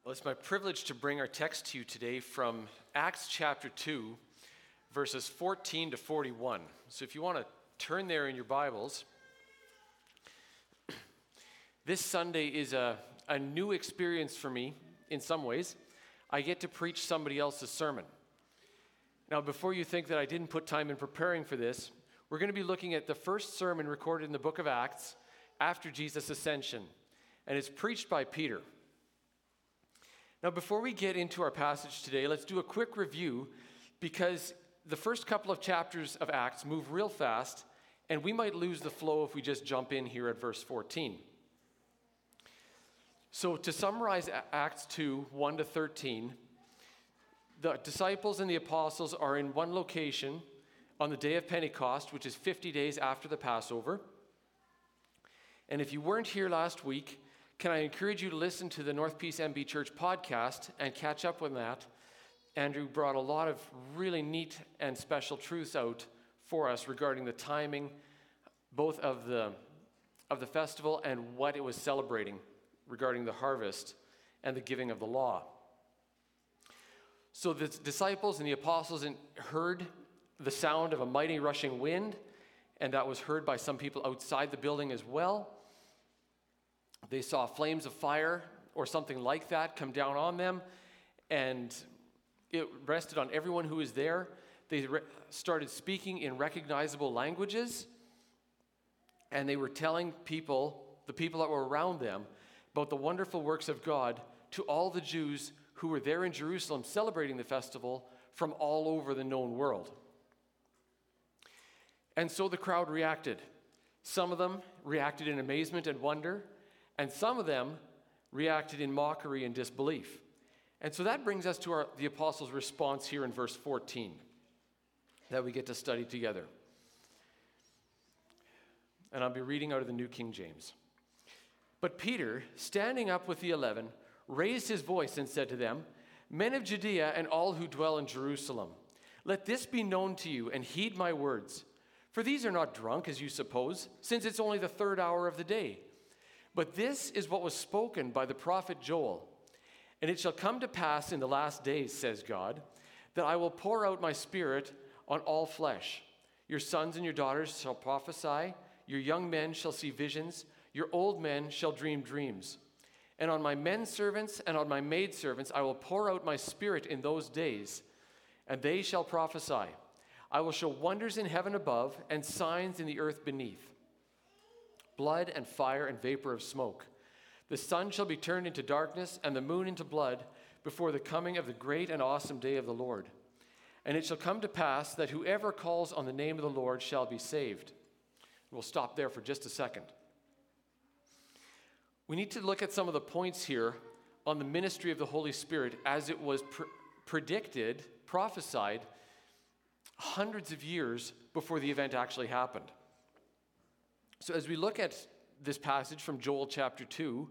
Well, it's my privilege to bring our text to you today from Acts chapter 2, verses 14 to 41. So if you want to turn there in your Bibles, this Sunday is a new experience for me in some ways. I get to preach somebody else's sermon. Now, before you think that I didn't put time in preparing for this, we're going to be looking at the first sermon recorded in the book of Acts after Jesus' ascension, and it's preached by Peter. Now, before we get into our passage today, let's do a quick review because the first couple of chapters of Acts move real fast, and we might lose the flow if we just jump in here at verse 14. So to summarize Acts 2, 1 to 13, the disciples and the apostles are in one location on the day of Pentecost, which is 50 days after the Passover. And if you weren't here last week, can I encourage you to listen to the North Peace MB Church podcast and catch up with that? Andrew brought a lot of really neat and special truths out for us regarding the timing, both of the festival and what it was celebrating regarding the harvest and the giving of the law. So the disciples and the apostles heard the sound of a mighty rushing wind, and that was heard by some people outside the building as well. They saw flames of fire or something like that come down on them, and it rested on everyone who was there. They started speaking in recognizable languages, and they were telling the people that were around them, about the wonderful works of God to all the Jews who were there in Jerusalem celebrating the festival from all over the known world. And so the crowd reacted. Some of them reacted in amazement and wonder, and some of them reacted in mockery and disbelief. And so that brings us to the apostles' response here in verse 14 that we get to study together. And I'll be reading out of the New King James. But Peter, standing up with the 11, raised his voice and said to them, "Men of Judea and all who dwell in Jerusalem, let this be known to you and heed my words. For these are not drunk, as you suppose, since it's only the third hour of the day. But this is what was spoken by the prophet Joel. And it shall come to pass in the last days, says God, that I will pour out my spirit on all flesh. Your sons and your daughters shall prophesy, your young men shall see visions, your old men shall dream dreams. And on my men servants and on my maid servants I will pour out my spirit in those days, and they shall prophesy. I will show wonders in heaven above and signs in the earth beneath, blood and fire and vapor of smoke. The sun shall be turned into darkness and the moon into blood before the coming of the great and awesome day of the Lord. And it shall come to pass that whoever calls on the name of the Lord shall be saved." We'll stop there for just a second. We need to look at some of the points here on the ministry of the Holy Spirit as it was predicted, prophesied, hundreds of years before the event actually happened. So as we look at this passage from Joel chapter 2,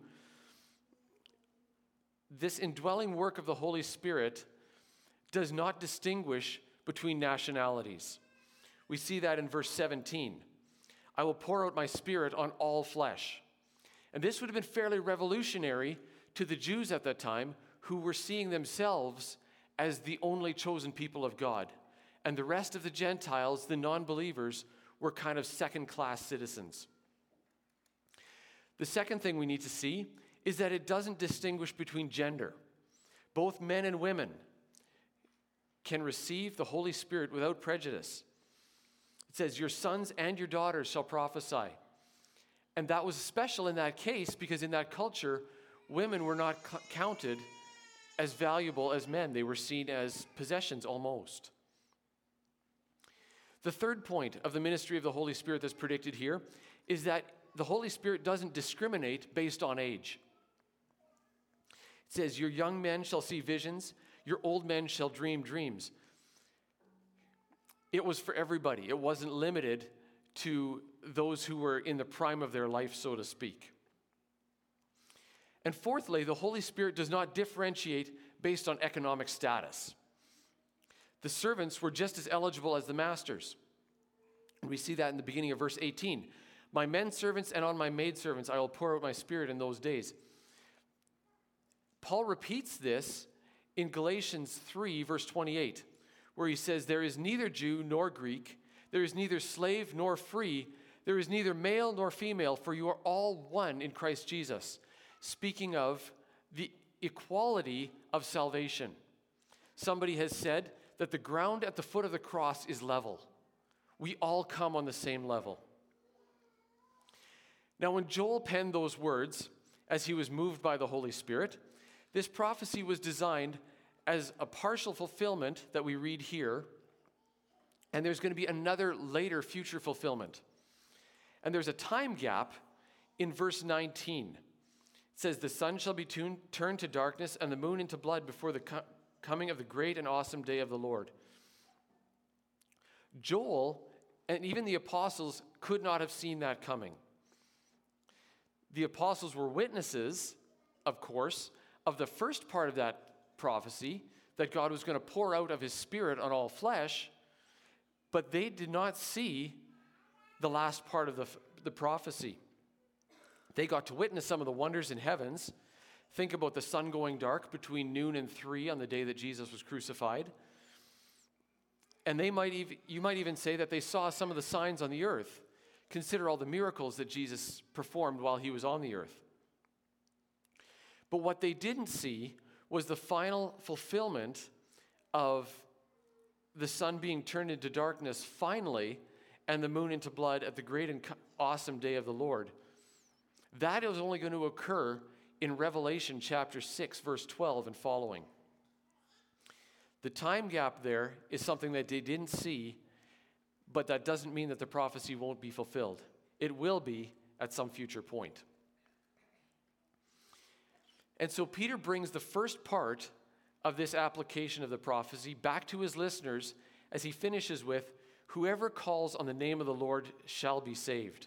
this indwelling work of the Holy Spirit does not distinguish between nationalities. We see that in verse 17. I will pour out my spirit on all flesh. And this would have been fairly revolutionary to the Jews at that time, who were seeing themselves as the only chosen people of God. And the rest of the Gentiles, the non-believers, were kind of second-class citizens. The second thing we need to see is that it doesn't distinguish between gender. Both men and women can receive the Holy Spirit without prejudice. It says, your sons and your daughters shall prophesy. And that was special in that case because in that culture, women were not counted as valuable as men. They were seen as possessions almost. The third point of the ministry of the Holy Spirit that's predicted here is that the Holy Spirit doesn't discriminate based on age. It says, your young men shall see visions, your old men shall dream dreams. It was for everybody. It wasn't limited to those who were in the prime of their life, so to speak. And fourthly, the Holy Spirit does not differentiate based on economic status. The servants were just as eligible as the masters. We see that in the beginning of verse 18. My men servants and on my maid servants I will pour out my spirit in those days. Paul repeats this in Galatians 3, verse 28, where he says, there is neither Jew nor Greek, there is neither slave nor free, there is neither male nor female, for you are all one in Christ Jesus. Speaking of the equality of salvation. Somebody has said that the ground at the foot of the cross is level. We all come on the same level. Now, when Joel penned those words, as he was moved by the Holy Spirit, this prophecy was designed as a partial fulfillment that we read here, and there's going to be another later future fulfillment. And there's a time gap in verse 19. It says, the sun shall be turned to darkness and the moon into blood before the coming of the great and awesome day of the Lord. Joel and even the apostles could not have seen that coming. The apostles were witnesses, of course, of the first part of that prophecy, that God was going to pour out of his Spirit on all flesh, but they did not see the last part of the prophecy. They got to witness some of the wonders in heavens. Think about the sun going dark between noon and 3 on the day that Jesus was crucified. And you might even say that they saw some of the signs on the earth. Consider all the miracles that Jesus performed while he was on the earth. But what they didn't see was the final fulfillment of the sun being turned into darkness finally, and the moon into blood at the great and awesome day of the Lord. That is only going to occur in Revelation chapter 6, verse 12 and following. The time gap there is something that they didn't see, but that doesn't mean that the prophecy won't be fulfilled. It will be at some future point. And so Peter brings the first part of this application of the prophecy back to his listeners as he finishes with, whoever calls on the name of the Lord shall be saved.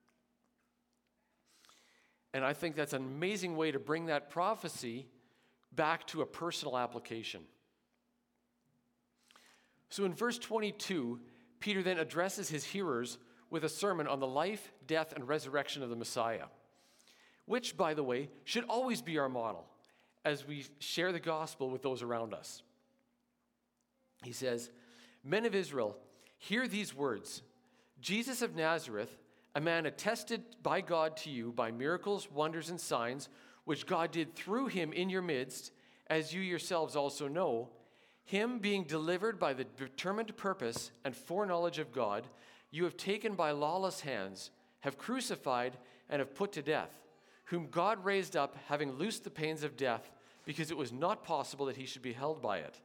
And I think that's an amazing way to bring that prophecy back to a personal application. So in verse 22, Peter then addresses his hearers with a sermon on the life, death, and resurrection of the Messiah, which, by the way, should always be our model as we share the gospel with those around us. He says, men of Israel, hear these words. Jesus of Nazareth, a man attested by God to you by miracles, wonders, and signs, which God did through him in your midst, as you yourselves also know, him being delivered by the determined purpose and foreknowledge of God, you have taken by lawless hands, have crucified, and have put to death, whom God raised up, having loosed the pains of death, because it was not possible that he should be held by it.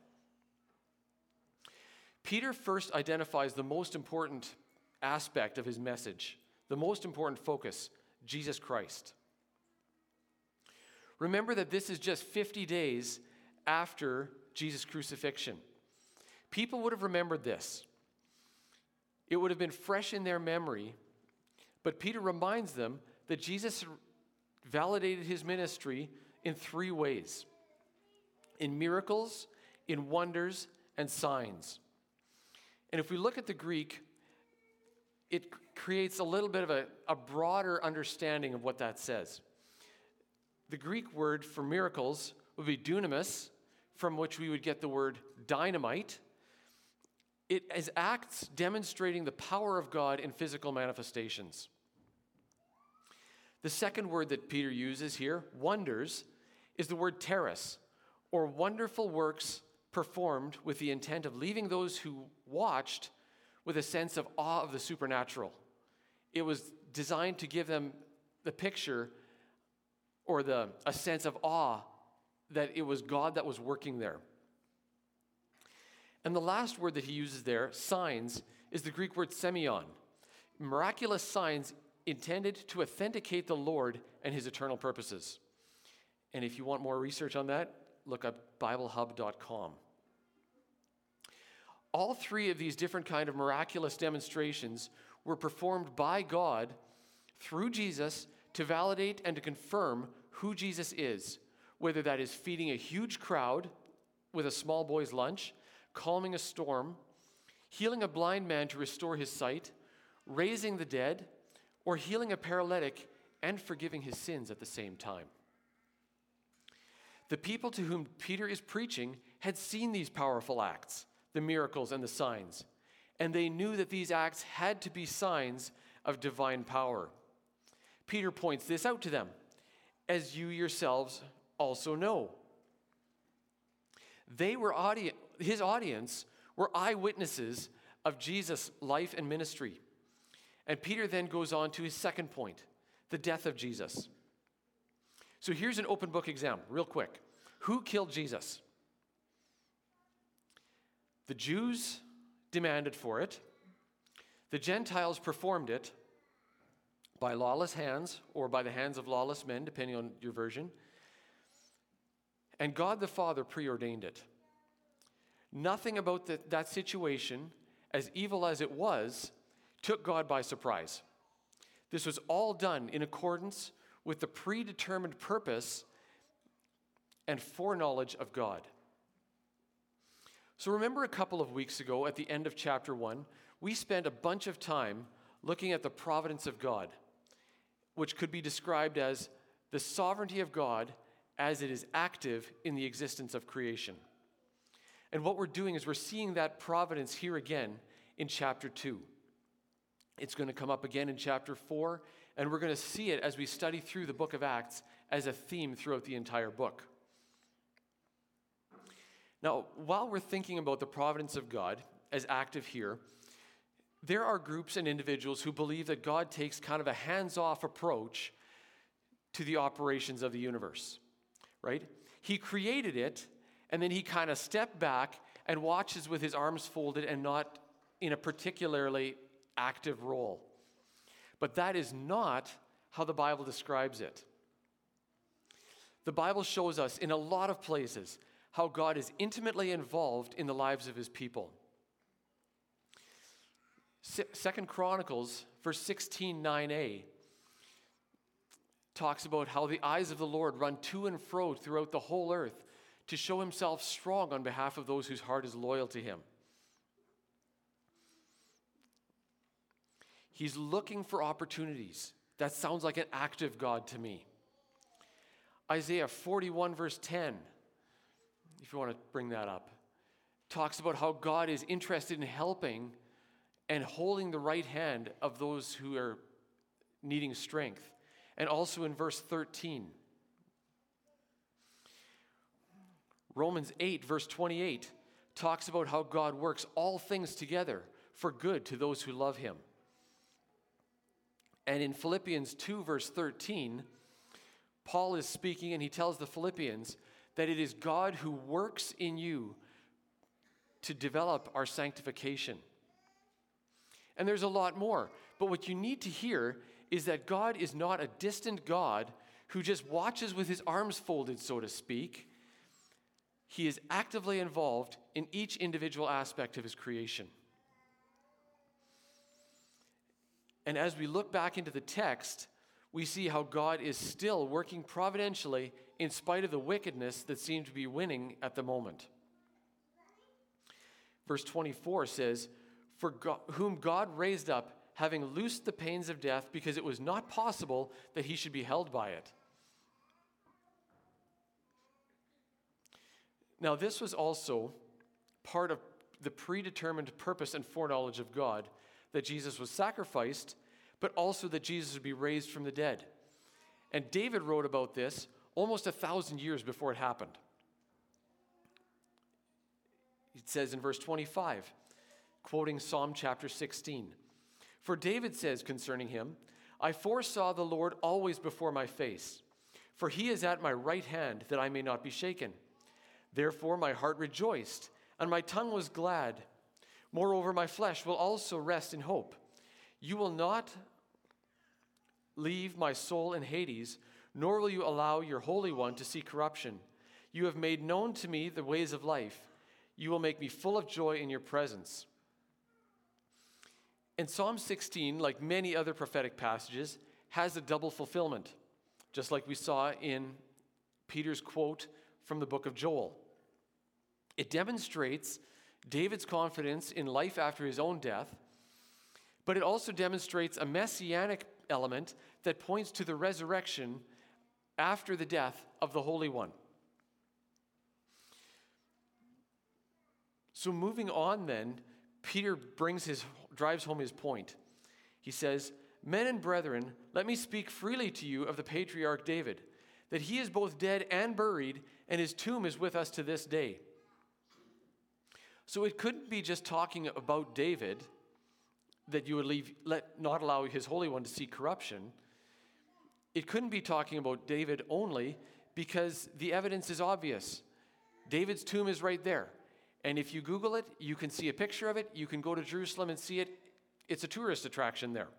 Peter first identifies the most important aspect of his message, the most important focus, Jesus Christ. Remember that this is just 50 days after Jesus' crucifixion. People would have remembered this. It would have been fresh in their memory, but Peter reminds them that Jesus validated his ministry in 3 ways: in miracles, in wonders, and signs. And if we look at the Greek, it creates a little bit of a broader understanding of what that says. The Greek word for miracles would be dunamis, from which we would get the word dynamite. It is acts demonstrating the power of God in physical manifestations. The second word that Peter uses here, wonders, is the word teres, or wonderful works performed with the intent of leaving those who watched with a sense of awe of the supernatural. It was designed to give them the picture or a sense of awe that it was God that was working there. And the last word that he uses there, signs, is the Greek word semeion, miraculous signs intended to authenticate the Lord and his eternal purposes. And if you want more research on that, look up BibleHub.com. All 3 of these different kind of miraculous demonstrations were performed by God through Jesus to validate and to confirm who Jesus is, whether that is feeding a huge crowd with a small boy's lunch, calming a storm, healing a blind man to restore his sight, raising the dead, or healing a paralytic and forgiving his sins at the same time. The people to whom Peter is preaching had seen these powerful acts, the miracles and the signs, and they knew that these acts had to be signs of divine power. Peter points this out to them, as you yourselves also know. His audience were eyewitnesses of Jesus' life and ministry. And Peter then goes on to his second point, the death of Jesus. So here's an open book exam, real quick. Who killed Jesus? The Jews demanded for it. The Gentiles performed it by lawless hands or by the hands of lawless men, depending on your version. And God the Father preordained it. Nothing about that situation, as evil as it was, took God by surprise. This was all done in accordance with the predetermined purpose and foreknowledge of God. So remember a couple of weeks ago at the end of chapter 1, we spent a bunch of time looking at the providence of God, which could be described as the sovereignty of God as it is active in the existence of creation. And what we're doing is we're seeing that providence here again in chapter 2. It's going to come up again in chapter 4, and we're going to see it as we study through the book of Acts as a theme throughout the entire book. Now, while we're thinking about the providence of God as active here, there are groups and individuals who believe that God takes kind of a hands-off approach to the operations of the universe, right? He created it, and then he kind of stepped back and watches with his arms folded and not in a particularly active role. But that is not how the Bible describes it. The Bible shows us in a lot of places how God is intimately involved in the lives of his people. 2 Chronicles, verse 16, 9a, talks about how the eyes of the Lord run to and fro throughout the whole earth to show himself strong on behalf of those whose heart is loyal to him. He's looking for opportunities. That sounds like an active God to me. Isaiah 41, verse 10, if you want to bring that up, talks about how God is interested in helping and holding the right hand of those who are needing strength. And also in verse 13. Romans 8, verse 28, talks about how God works all things together for good to those who love him. And in Philippians 2, verse 13, Paul is speaking and he tells the Philippians that it is God who works in you to develop our sanctification. And there's a lot more. But what you need to hear is that God is not a distant God who just watches with his arms folded, so to speak. He is actively involved in each individual aspect of his creation. And as we look back into the text, we see how God is still working providentially in spite of the wickedness that seemed to be winning at the moment. Verse 24 says, "For God, whom God raised up, having loosed the pains of death, because it was not possible that he should be held by it." Now, this was also part of the predetermined purpose and foreknowledge of God, that Jesus was sacrificed, but also that Jesus would be raised from the dead. And David wrote about this almost 1,000 years before it happened. It says in verse 25, quoting Psalm chapter 16, "For David says concerning him, I foresaw the Lord always before my face, for he is at my right hand, that I may not be shaken. Therefore my heart rejoiced, and my tongue was glad. Moreover, my flesh will also rest in hope. You will not leave my soul in Hades, nor will you allow your Holy One to see corruption. You have made known to me the ways of life. You will make me full of joy in your presence." And Psalm 16, like many other prophetic passages, has a double fulfillment, just like we saw in Peter's quote from the book of Joel. It demonstrates David's confidence in life after his own death, but it also demonstrates a messianic element that points to the resurrection after the death of the Holy One. So moving on then, Peter drives home his point. He says, "Men and brethren, let me speak freely to you of the patriarch David, that he is both dead and buried, and his tomb is with us to this day." So it couldn't be just talking about David that you would not allow his Holy One to see corruption. It couldn't be talking about David only because the evidence is obvious. David's tomb is right there. And if you Google it, you can see a picture of it. You can go to Jerusalem and see it. It's a tourist attraction there.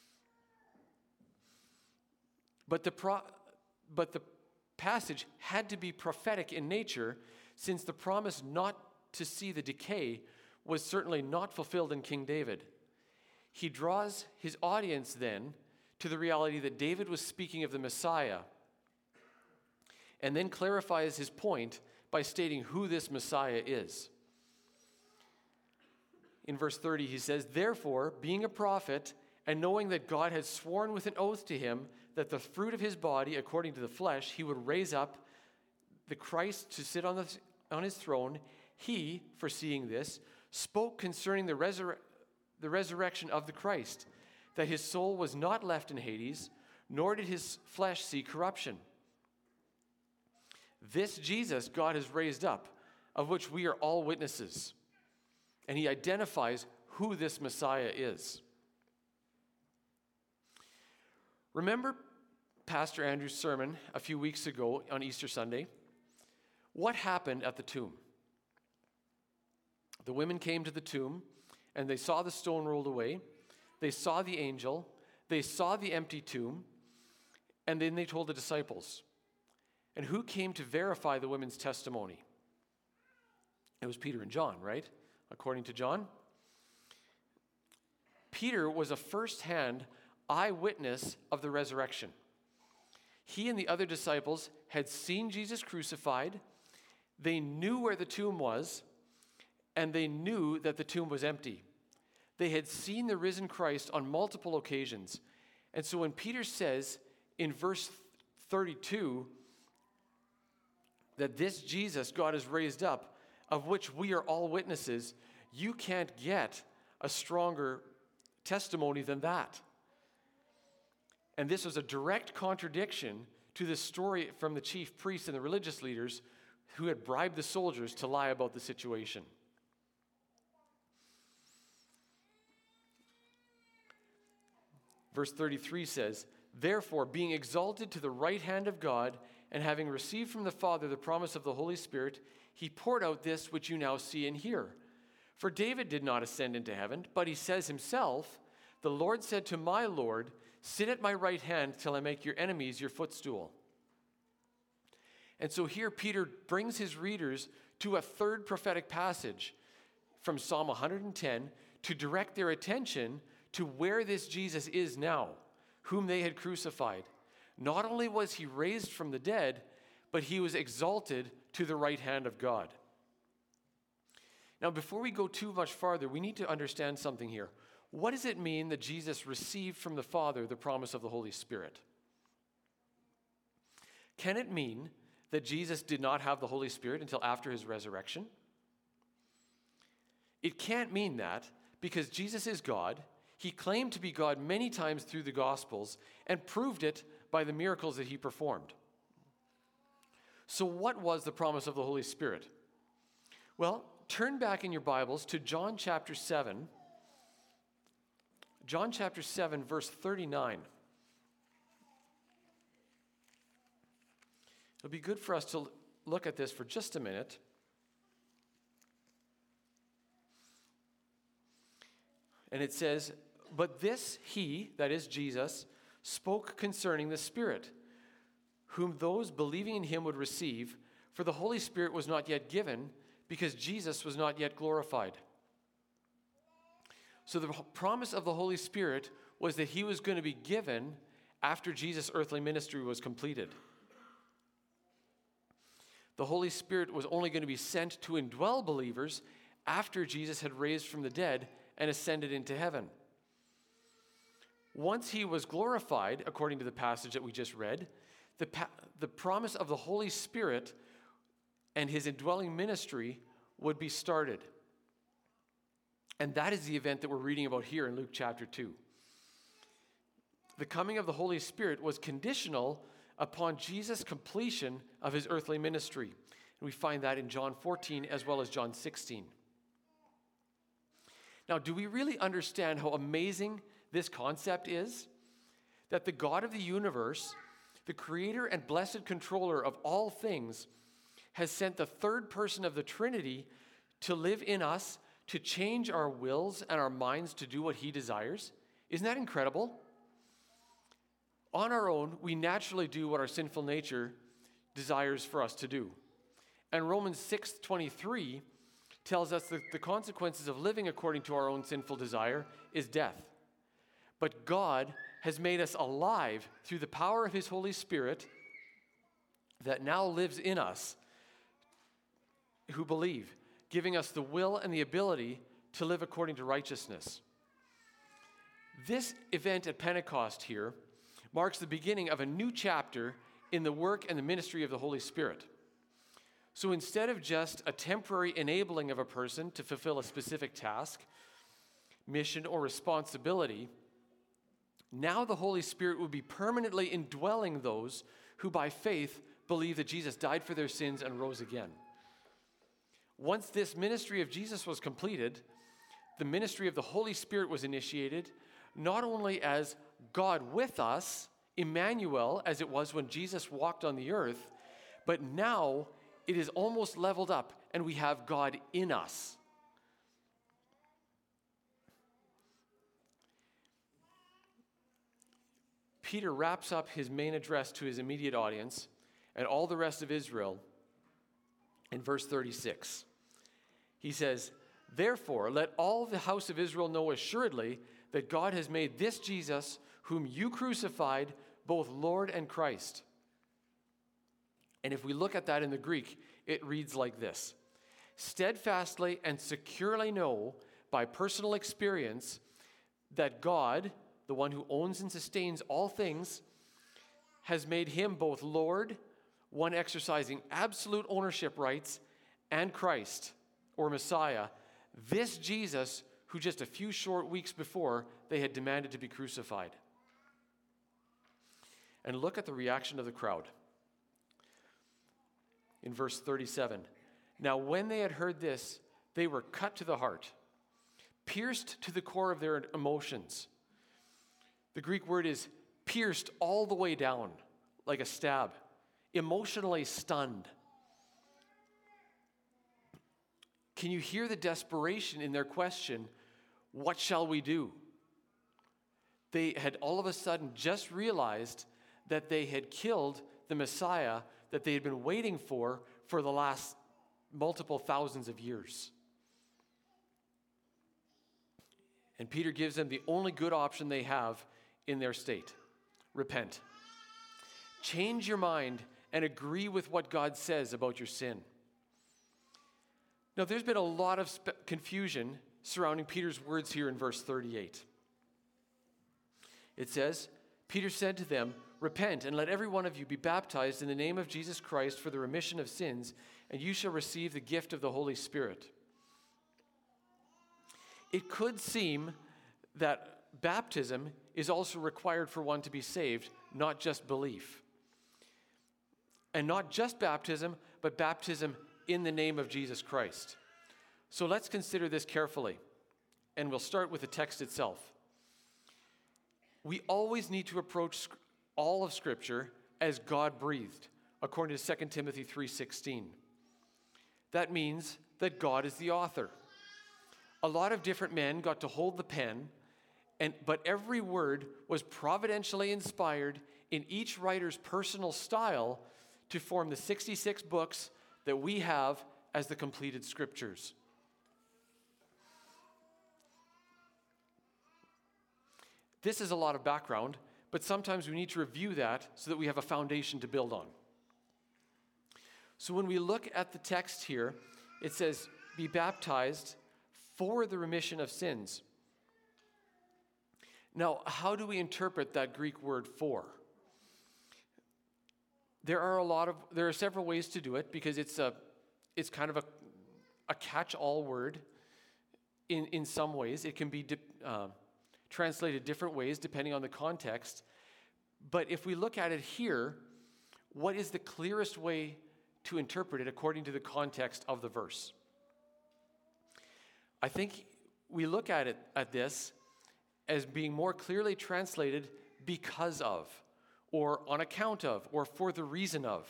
But the passage had to be prophetic in nature, since the promise not to see the decay was certainly not fulfilled in King David. He draws his audience then to the reality that David was speaking of the Messiah, and then clarifies his point by stating who this Messiah is. In verse 30, he says, "Therefore, being a prophet, and knowing that God had sworn with an oath to him that the fruit of his body, according to the flesh, he would raise up the Christ to sit on his throne, he, foreseeing this, spoke concerning the resurrection of the Christ, that his soul was not left in Hades, nor did his flesh see corruption. This Jesus God has raised up, of which we are all witnesses." And he identifies who this Messiah is. Remember Pastor Andrew's sermon a few weeks ago on Easter Sunday? What happened at the tomb? The women came to the tomb, and they saw the stone rolled away. They saw the angel. They saw the empty tomb. And then they told the disciples. And who came to verify the women's testimony? It was Peter and John, right? According to John. Peter was a first-hand eyewitness of the resurrection. He and the other disciples had seen Jesus crucified. They knew where the tomb was, and they knew that the tomb was empty. They had seen the risen Christ on multiple occasions. And so when Peter says in verse 32 that this Jesus God has raised up, of which we are all witnesses, you can't get a stronger testimony than that. And this was a direct contradiction to the story from the chief priests and the religious leaders who had bribed the soldiers to lie about the situation. Verse 33 says, "Therefore, being exalted to the right hand of God, and having received from the Father the promise of the Holy Spirit, he poured out this which you now see and hear. For David did not ascend into heaven, but he says himself, 'The Lord said to my Lord, sit at my right hand till I make your enemies your footstool.'" And so here Peter brings his readers to a third prophetic passage from Psalm 110 to direct their attention to where this Jesus is now, whom they had crucified. Not only was he raised from the dead, but he was exalted to the right hand of God. Now, before we go too much farther, we need to understand something here. What does it mean that Jesus received from the Father the promise of the Holy Spirit? Can it mean that Jesus did not have the Holy Spirit until after his resurrection? It can't mean that, because Jesus is God. He claimed to be God many times through the Gospels and proved it by the miracles that he performed. So what was the promise of the Holy Spirit? Well, turn back in your Bibles to John chapter 7. John chapter 7, verse 39. It'll be good for us to look at this for just a minute. And it says, "But this he," that is Jesus, "spoke concerning the Spirit, whom those believing in him would receive, for the Holy Spirit was not yet given, because Jesus was not yet glorified." So the promise of the Holy Spirit was that he was going to be given after Jesus' earthly ministry was completed. The Holy Spirit was only going to be sent to indwell believers after Jesus had raised from the dead and ascended into heaven. Once he was glorified, according to the passage that we just read, the promise of the Holy Spirit and his indwelling ministry would be started. And that is the event that we're reading about here in Luke chapter 2. The coming of the Holy Spirit was conditional upon Jesus' completion of his earthly ministry. And we find that in John 14 as well as John 16. Now, do we really understand how amazing this concept is? That the God of the universe, the creator and blessed controller of all things, has sent the third person of the Trinity to live in us, to change our wills and our minds to do what he desires? Isn't that incredible? On our own, we naturally do what our sinful nature desires for us to do. And Romans 6:23 tells us that the consequences of living according to our own sinful desire is death. But God has made us alive through the power of his Holy Spirit that now lives in us who believe, giving us the will and the ability to live according to righteousness. This event at Pentecost here marks the beginning of a new chapter in the work and the ministry of the Holy Spirit. So instead of just a temporary enabling of a person to fulfill a specific task, mission, or responsibility, now the Holy Spirit will be permanently indwelling those who by faith believe that Jesus died for their sins and rose again. Once this ministry of Jesus was completed, the ministry of the Holy Spirit was initiated, not only as God with us, Emmanuel, as it was when Jesus walked on the earth, but now it is almost leveled up and we have God in us. Peter wraps up his main address to his immediate audience and all the rest of Israel in verse 36. He says, "Therefore, let all the house of Israel know assuredly that God has made this Jesus, whom you crucified, both Lord and Christ." And if we look at that in the Greek, it reads like this: "Steadfastly and securely know by personal experience that God, the one who owns and sustains all things, has made him both Lord, one exercising absolute ownership rights, and Christ, or Messiah, this Jesus who just a few short weeks before they had demanded to be crucified." And look at the reaction of the crowd. In verse 37, "Now when they had heard this, they were cut to the heart, pierced to the core of their emotions." The Greek word is pierced all the way down, like a stab, emotionally stunned. Can you hear the desperation in their question, "What shall we do?" They had all of a sudden just realized that they had killed the Messiah that they had been waiting for the last multiple thousands of years. And Peter gives them the only good option they have in their state: repent. Change your mind and agree with what God says about your sin. Now, there's been a lot of confusion surrounding Peter's words here in verse 38. It says, "Peter said to them, 'Repent, and let every one of you be baptized in the name of Jesus Christ for the remission of sins, and you shall receive the gift of the Holy Spirit.'" It could seem that baptism is also required for one to be saved, not just belief. And not just baptism, but baptism in the name of Jesus Christ. So let's consider this carefully, and we'll start with the text itself. We always need to approach all of Scripture as God-breathed, according to 2 Timothy 3:16. That means that God is the author. A lot of different men got to hold the pen, but every word was providentially inspired in each writer's personal style to form the 66 books that we have as the completed Scriptures. This is a lot of background, but sometimes we need to review that so that we have a foundation to build on. So when we look at the text here, it says, "Be baptized for the remission of sins." Now, how do we interpret that Greek word "for"? There are several ways to do it, because it's kind of a catch-all word. in some ways. It can be translated different ways depending on the context. But if we look at it here, what is the clearest way to interpret it according to the context of the verse? I think we look at this as being more clearly translated because of, or on account of, or for the reason of.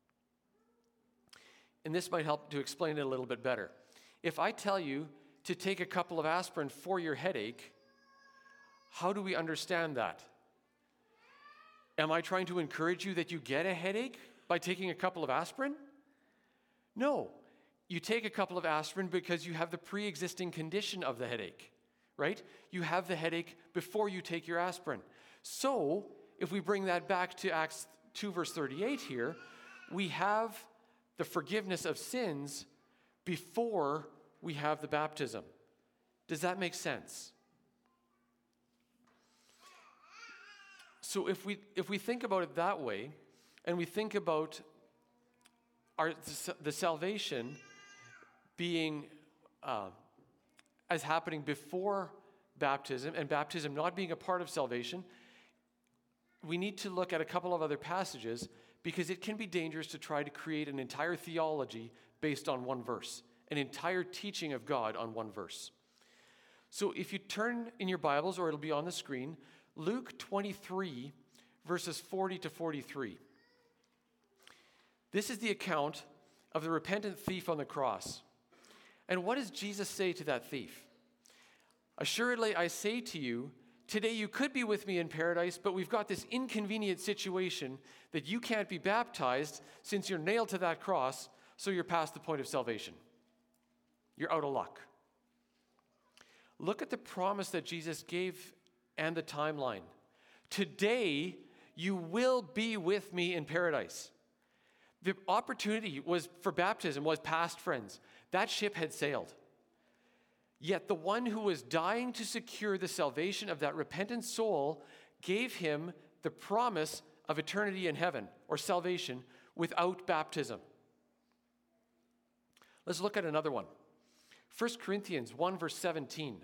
And this might help to explain it a little bit better. If I tell you to take a couple of aspirin for your headache, how do we understand that? Am I trying to encourage you that you get a headache by taking a couple of aspirin? No. You take a couple of aspirin because you have the pre-existing condition of the headache, right? You have the headache before you take your aspirin. So, if we bring that back to Acts 2 verse 38 here, we have the forgiveness of sins before we have the baptism. Does that make sense? So if we think about it that way, and we think about the salvation being as happening before baptism, and baptism not being a part of salvation, we need to look at a couple of other passages, because it can be dangerous to try to create an entire theology based on one verse, an entire teaching of God on one verse. So if you turn in your Bibles, or it'll be on the screen, Luke 23, verses 40 to 43. This is the account of the repentant thief on the cross. And what does Jesus say to that thief? Assuredly, I say to you, today you could be with me in paradise, but we've got this inconvenient situation that you can't be baptized since you're nailed to that cross, so you're past the point of salvation. You're out of luck. Look at the promise that Jesus gave and the timeline. Today, you will be with me in paradise. The opportunity for baptism was past, friends. That ship had sailed. Yet the one who was dying to secure the salvation of that repentant soul gave him the promise of eternity in heaven, or salvation, without baptism. Let's look at another one. 1 Corinthians 1 verse 17.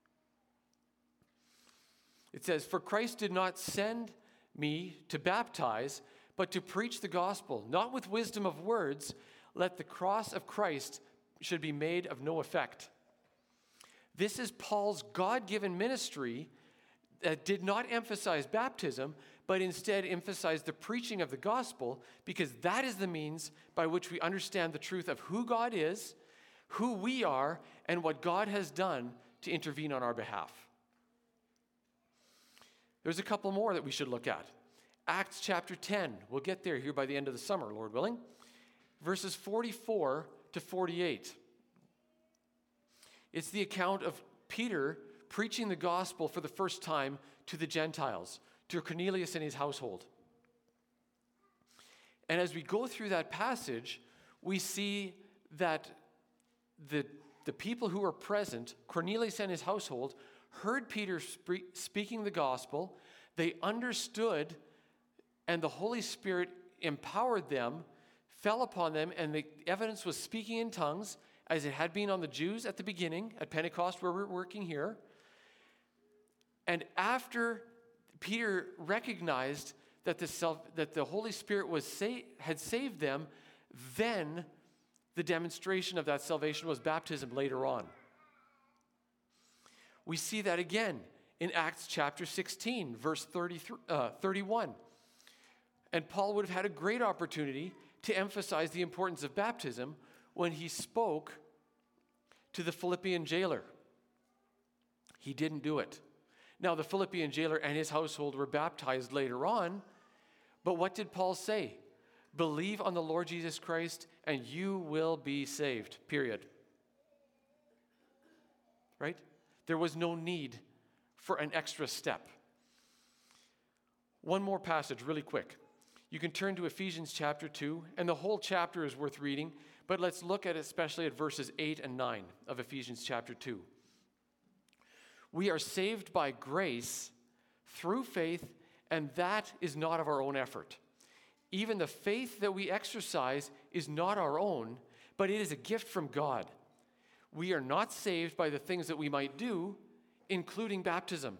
It says, "For Christ did not send me to baptize, but to preach the gospel, not with wisdom of words, let the cross of Christ should be made of no effect." This is Paul's God-given ministry that did not emphasize baptism, but instead emphasized the preaching of the gospel, because that is the means by which we understand the truth of who God is, who we are, and what God has done to intervene on our behalf. There's a couple more that we should look at. Acts chapter 10. We'll get there here by the end of the summer, Lord willing. Verses 44 to 48. It's the account of Peter preaching the gospel for the first time to the Gentiles, to Cornelius and his household. And as we go through that passage, we see that the people who were present, Cornelius and his household, heard Peter speaking the gospel. They understood, and the Holy Spirit empowered them, fell upon them, and the evidence was speaking in tongues, as it had been on the Jews at the beginning, at Pentecost, where we're working here. And after Peter recognized that the Holy Spirit had saved them, then the demonstration of that salvation was baptism later on. We see that again in Acts chapter 16, verse 31. And Paul would have had a great opportunity to emphasize the importance of baptism when he spoke to the Philippian jailer. He didn't do it. Now, the Philippian jailer and his household were baptized later on, but what did Paul say? Believe on the Lord Jesus Christ and you will be saved, period. Right? There was no need for an extra step. One more passage really quick. You can turn to Ephesians chapter 2, and the whole chapter is worth reading, but let's look at especially at verses 8 and 9 of Ephesians chapter 2. We are saved by grace through faith, and that is not of our own effort. Even the faith that we exercise is not our own, but it is a gift from God. We are not saved by the things that we might do, including baptism.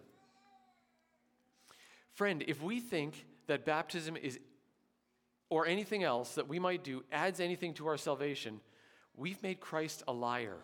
Friend, if we think that baptism is, or anything else that we might do, adds anything to our salvation, we've made Christ a liar.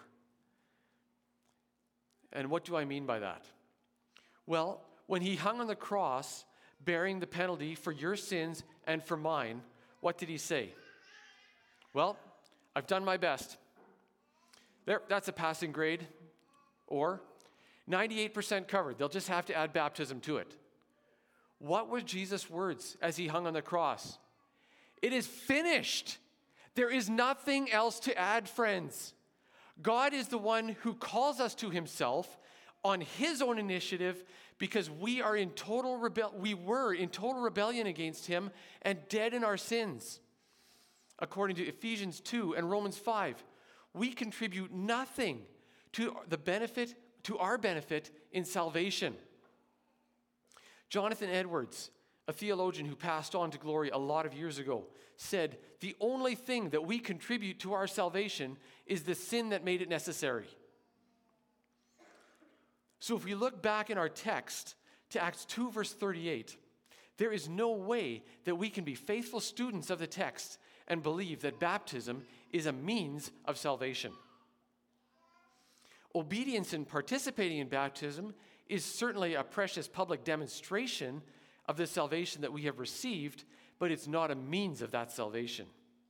And what do I mean by that? Well, when he hung on the cross, bearing the penalty for your sins and for mine, what did he say? Well, I've done my best. There, that's a passing grade. Or 98% covered. They'll just have to add baptism to it. What were Jesus' words as he hung on the cross? It is finished. There is nothing else to add, friends. God is the one who calls us to himself on his own initiative because we were in total rebellion against him and dead in our sins. According to Ephesians 2 and Romans 5, we contribute nothing to our benefit in salvation. Jonathan Edwards, a theologian who passed on to glory a lot of years ago, said, the only thing that we contribute to our salvation is the sin that made it necessary. So if we look back in our text to Acts 2 verse 38, there is no way that we can be faithful students of the text and believe that baptism is a means of salvation. Obedience in participating in baptism is certainly a precious public demonstration of the salvation that we have received, but it's not a means of that salvation.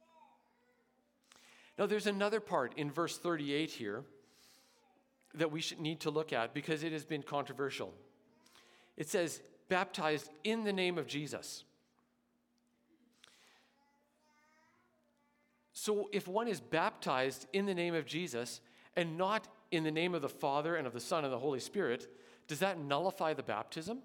Now, there's another part in verse 38 here that we should need to look at because it has been controversial. It says, baptized in the name of Jesus. So if one is baptized in the name of Jesus and not in the name of the Father and of the Son and the Holy Spirit, does that nullify the baptism?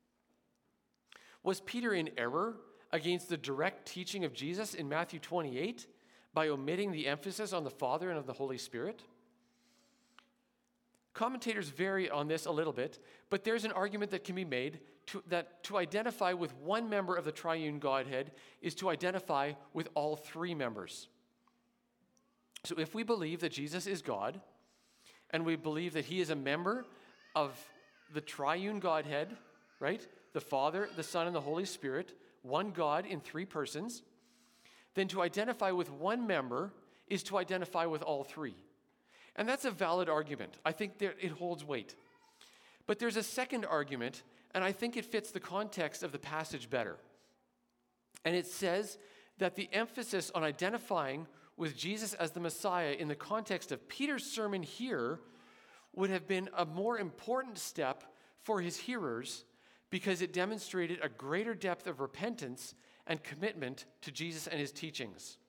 Was Peter in error against the direct teaching of Jesus in Matthew 28 by omitting the emphasis on the Father and of the Holy Spirit? Commentators vary on this a little bit, but there's an argument that can be made that to identify with one member of the triune Godhead is to identify with all three members. So if we believe that Jesus is God, and we believe that he is a member of the triune Godhead, right? The Father, the Son, and the Holy Spirit, one God in three persons, then to identify with one member is to identify with all three. And that's a valid argument. I think that it holds weight. But there's a second argument, and I think it fits the context of the passage better. And it says that the emphasis on identifying with Jesus as the Messiah in the context of Peter's sermon here would have been a more important step for his hearers because it demonstrated a greater depth of repentance and commitment to Jesus and his teachings.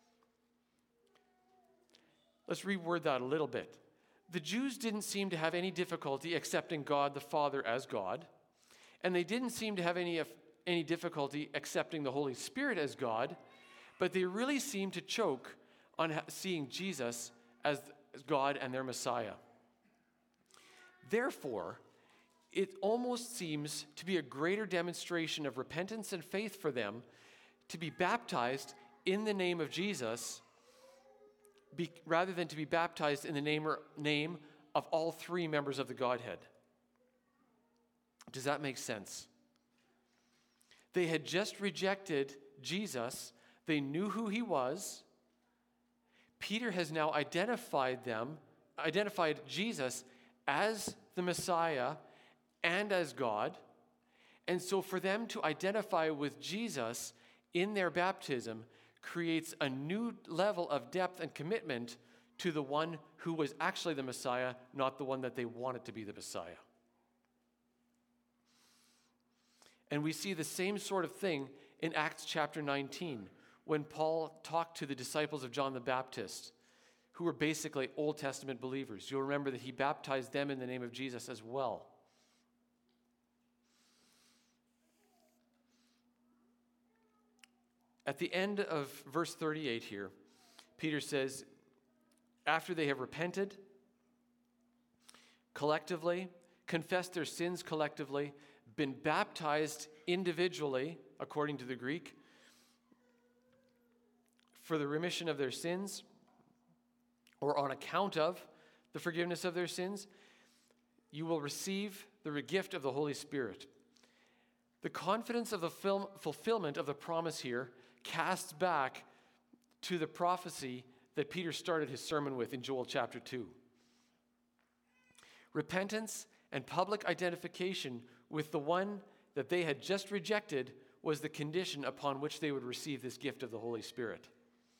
Let's reword that a little bit. The Jews didn't seem to have any difficulty accepting God the Father as God, and they didn't seem to have any difficulty accepting the Holy Spirit as God, but they really seemed to choke on seeing Jesus as God and their Messiah. Therefore, it almost seems to be a greater demonstration of repentance and faith for them to be baptized in the name of Jesus rather than to be baptized in the name of all three members of the Godhead. Does that make sense? They had just rejected Jesus. They knew who he was. Peter has now identified Jesus as the Messiah and as God. And so for them to identify with Jesus in their baptism creates a new level of depth and commitment to the one who was actually the Messiah, not the one that they wanted to be the Messiah. And we see the same sort of thing in Acts chapter 19, when Paul talked to the disciples of John the Baptist, who were basically Old Testament believers. You'll remember that he baptized them in the name of Jesus as well. At the end of verse 38 here, Peter says, after they have repented collectively, confessed their sins collectively, been baptized individually, according to the Greek, for the remission of their sins, or on account of the forgiveness of their sins, you will receive the gift of the Holy Spirit. The confidence of the fulfillment of the promise here casts back to the prophecy that Peter started his sermon with in Joel chapter 2. Repentance and public identification with the one that they had just rejected was the condition upon which they would receive this gift of the Holy Spirit.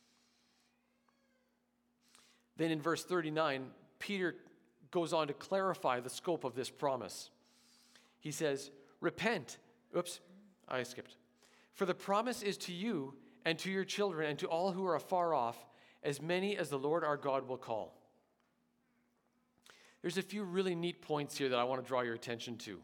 Then in verse 39, Peter goes on to clarify the scope of this promise. He says, repent. Oops, I skipped. For the promise is to you and to your children and to all who are afar off, as many as the Lord our God will call. There's a few really neat points here that I want to draw your attention to.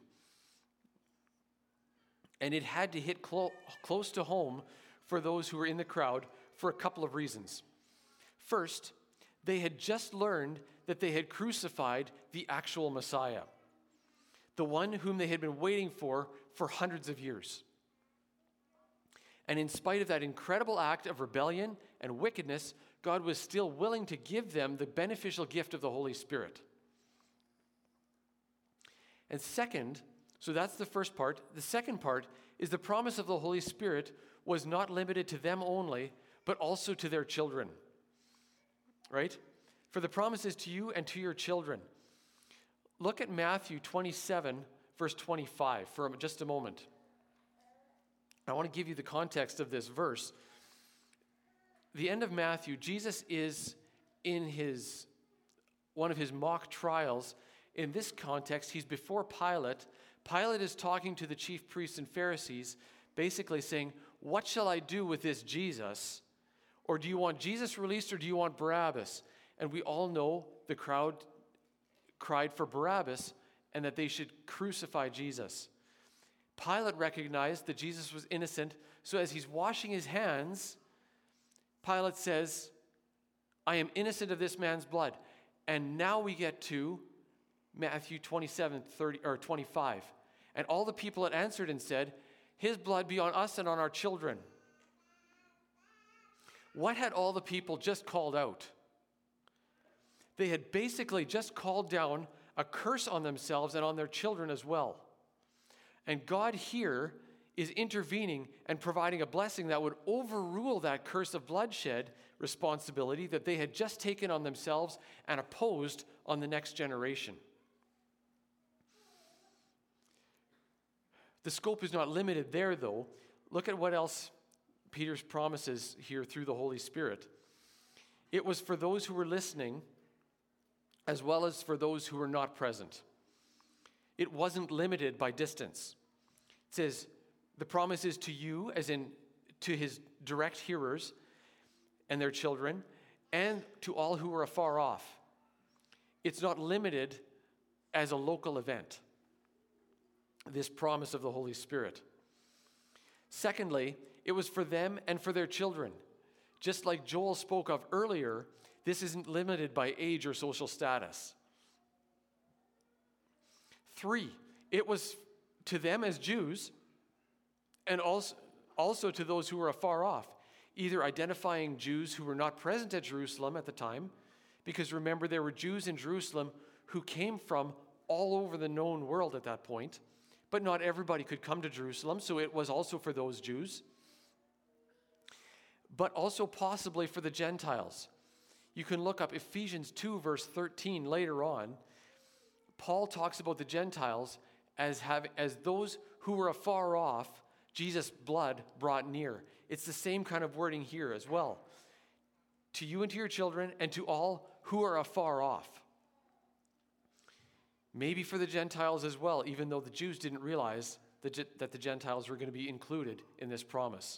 And it had to hit close to home for those who were in the crowd for a couple of reasons. First, they had just learned that they had crucified the actual Messiah, the one whom they had been waiting for hundreds of years. And in spite of that incredible act of rebellion and wickedness, God was still willing to give them the beneficial gift of the Holy Spirit. And second, so that's the first part. The second part is the promise of the Holy Spirit was not limited to them only, but also to their children. Right? For the promise is to you and to your children. Look at Matthew 27, verse 25 for just a moment. I want to give you the context of this verse. The end of Matthew, Jesus is in one of his mock trials. In this context, he's before Pilate. Pilate is talking to the chief priests and Pharisees, basically saying, what shall I do with this Jesus? Or do you want Jesus released or do you want Barabbas? And we all know the crowd cried for Barabbas and that they should crucify Jesus. Pilate recognized that Jesus was innocent, so as he's washing his hands, Pilate says, I am innocent of this man's blood. And now we get to Matthew 25. And all the people had answered and said, his blood be on us and on our children. What had all the people just called out? They had basically just called down a curse on themselves and on their children as well. And God here is intervening and providing a blessing that would overrule that curse of bloodshed responsibility that they had just taken on themselves and opposed on the next generation. The scope is not limited there, though. Look at what else Peter's promises here through the Holy Spirit. It was for those who were listening as well as for those who were not present. It wasn't limited by distance. It says, the promise is to you, as in to his direct hearers and their children, and to all who are afar off. It's not limited as a local event, this promise of the Holy Spirit. Secondly, it was for them and for their children. Just like Joel spoke of earlier, this isn't limited by age or social status. 3, it was to them as Jews and also to those who were afar off, either identifying Jews who were not present at Jerusalem at the time, because remember there were Jews in Jerusalem who came from all over the known world at that point, but not everybody could come to Jerusalem, so it was also for those Jews, but also possibly for the Gentiles. You can look up Ephesians 2, verse 13 later on. Paul talks about the Gentiles as those who were afar off, Jesus' blood brought near. It's the same kind of wording here as well. To you and to your children and to all who are afar off. Maybe for the Gentiles as well, even though the Jews didn't realize that the Gentiles were going to be included in this promise.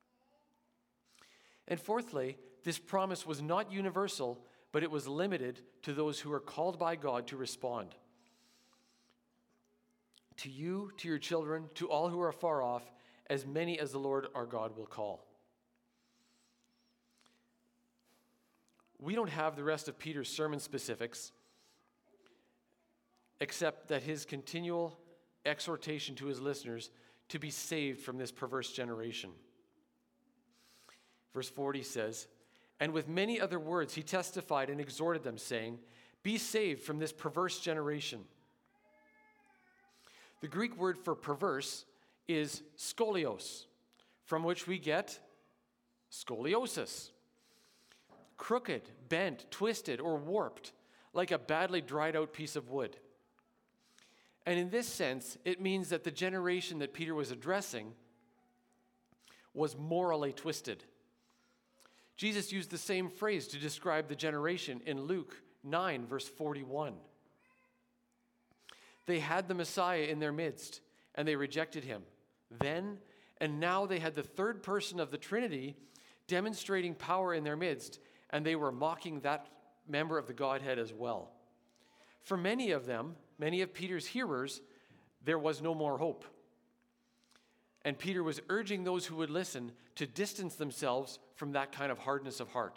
And fourthly, this promise was not universal, but it was limited to those who are called by God to respond. To you, to your children, to all who are far off, as many as the Lord our God will call. We don't have the rest of Peter's sermon specifics, except that his continual exhortation to his listeners to be saved from this perverse generation. Verse 40 says, and with many other words he testified and exhorted them, saying, Be saved from this perverse generation. The Greek word for perverse is skolios, from which we get scoliosis. Crooked, bent, twisted, or warped, like a badly dried out piece of wood. And in this sense, it means that the generation that Peter was addressing was morally twisted. Jesus used the same phrase to describe the generation in Luke 9, verse 41. They had the Messiah in their midst, and they rejected him. Then and now they had the third person of the Trinity demonstrating power in their midst, and they were mocking that member of the Godhead as well. For many of them, many of Peter's hearers, there was no more hope. And Peter was urging those who would listen to distance themselves from that kind of hardness of heart.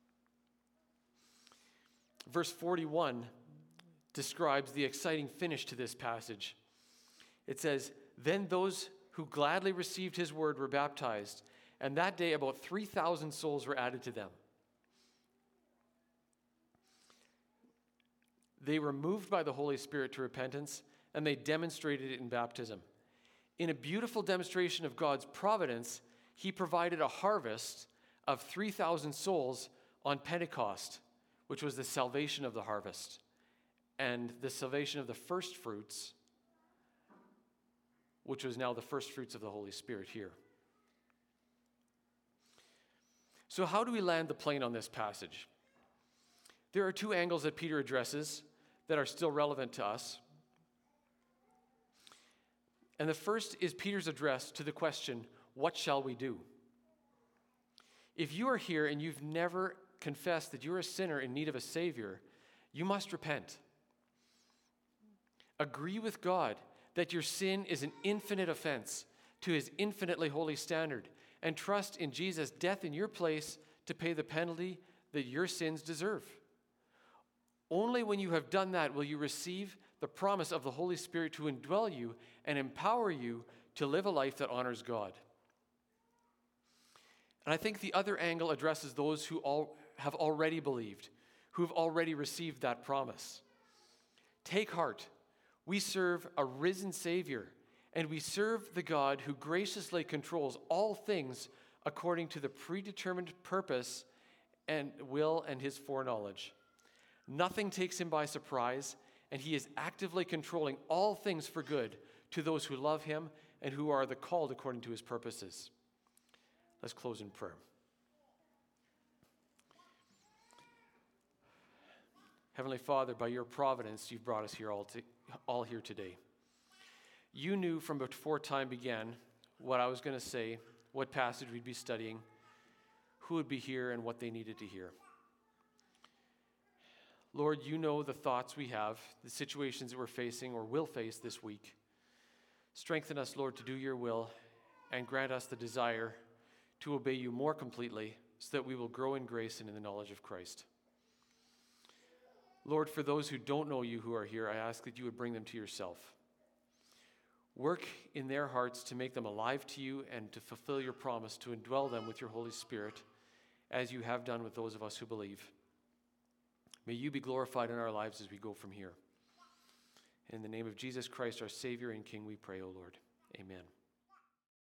Verse 41 describes the exciting finish to this passage. It says, "Then those who gladly received his word were baptized, and that day about 3,000 souls were added to them." They were moved by the Holy Spirit to repentance, and they demonstrated it in baptism. In a beautiful demonstration of God's providence, he provided a harvest of 3,000 souls on Pentecost, which was the salvation of the harvest, and the salvation of the first fruits, which was now the first fruits of the Holy Spirit here. So how do we land the plane on this passage? There are two angles that Peter addresses that are still relevant to us. And the first is Peter's address to the question, what shall we do? If you are here and you've never confessed that you're a sinner in need of a Savior, you must repent. Agree with God that your sin is an infinite offense to his infinitely holy standard, and trust in Jesus' death in your place to pay the penalty that your sins deserve. Only when you have done that will you receive the promise of the Holy Spirit to indwell you and empower you to live a life that honors God. And I think the other angle addresses those who have already believed, who have already received that promise. Take heart. We serve a risen Savior, and we serve the God who graciously controls all things according to the predetermined purpose and will and his foreknowledge. Nothing takes him by surprise, and he is actively controlling all things for good to those who love him and who are the called according to his purposes. Let's close in prayer. Heavenly Father, by your providence, you've brought us here all here today. You knew from before time began what I was going to say, what passage we'd be studying, who would be here, and what they needed to hear. Lord, you know the thoughts we have, the situations that we're facing or will face this week. Strengthen us, Lord, to do your will, and grant us the desire to obey you more completely so that we will grow in grace and in the knowledge of Christ. Lord, for those who don't know you who are here, I ask that you would bring them to yourself. Work in their hearts to make them alive to you and to fulfill your promise to indwell them with your Holy Spirit, as you have done with those of us who believe. May you be glorified in our lives as we go from here. In the name of Jesus Christ, our Savior and King, we pray, O Lord. Amen.